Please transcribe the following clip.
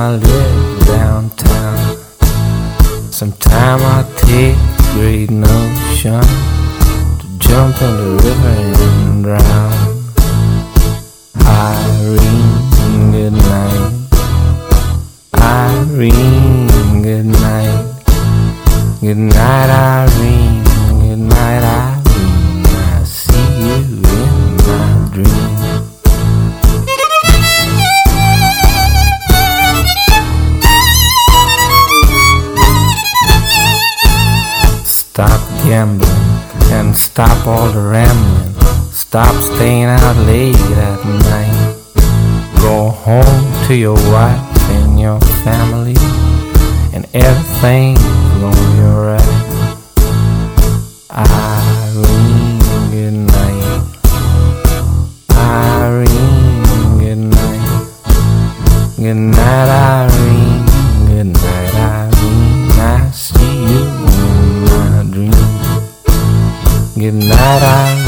I live downtown. Sometime I take the great notion to jump in the river and drown. Irene, good night. Irene, good night. Good night, Irene. Good night, Irene. I see you in my dreams. Stop gambling and stop all the rambling. Stop staying out late at night. Go home to your wife and your family, and everything's gonna be alright. Irene, good night. Irene, good night. Good night, Irene. Good night, Irene. I see you in my dreams. Good night, Irene.